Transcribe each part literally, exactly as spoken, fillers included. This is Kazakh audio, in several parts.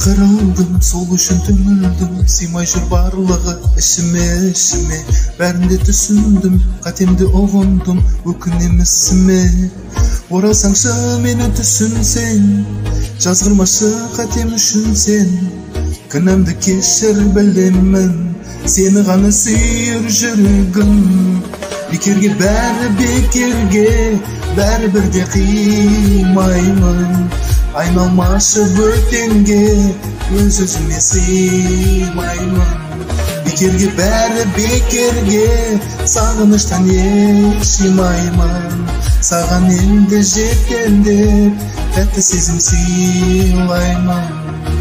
кырылдым, сол үшін түңілдім, сыймай жүр барлығы ішіме, ішіме. Бәрінде түсіндім, қатемді ұғындым, өкінемісіме. Оралсаңшы мені түсінсең, жазғырмашы қатем үшін сен. Кінәмді кешір білемін, сені ғана сүйір жүрегім. Бекерге бәрі бекерге, бәрі бірде қимаймын. Айналмашы бөтенге, өз өзіме сыймаймын. Бекерге бәрі бекерге, сағыныштан еш жимаймын. Саған енді жеткендеп, тәтті сезім сыйлаймын.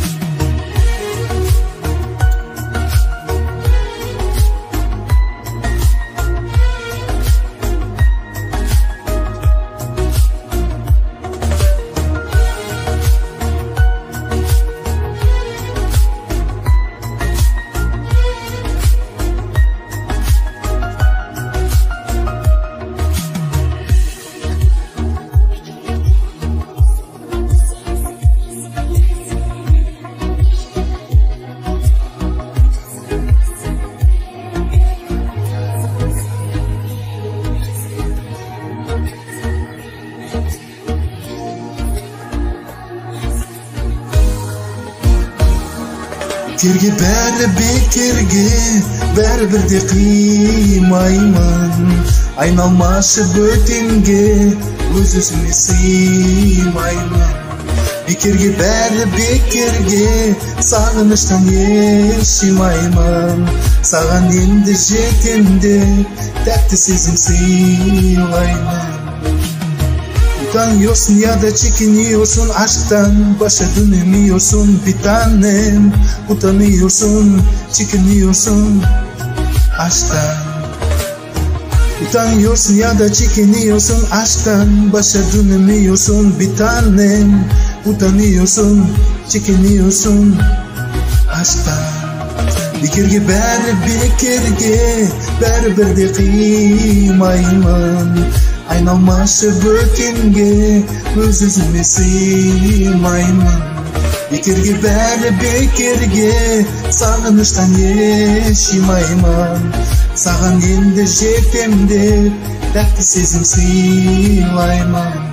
Бекерге бәрі бекерге, бәрі бірде қимаймын. Айналмашы бөтенге, өз өзіме сыймаймын. Бекерге бәрі бекерге, сағыныштан еш жимаймын. Саған енді жетемде, тәтті сезім сыйлаймын. Utanıyorsun ya da çekiniyorsun aşktan, başa dönemiyorsun bir tanem. Utanıyorsun, çekiniyorsun aşktan. Utanıyorsun ya da çekiniyorsun aşktan, başa dönemiyorsun bir tanem. Utanıyorsun, çekiniyorsun aşktan. Bekerge bәрі bekerge, bәрі бірде қимаймын. Айналмашы бөтенге, өз өзіме сыймаймын. Бекерге бәрі бекерге, сағыныштан еш жимаймын. Саған енді жетемде, тәтті сезім сыйлаймын.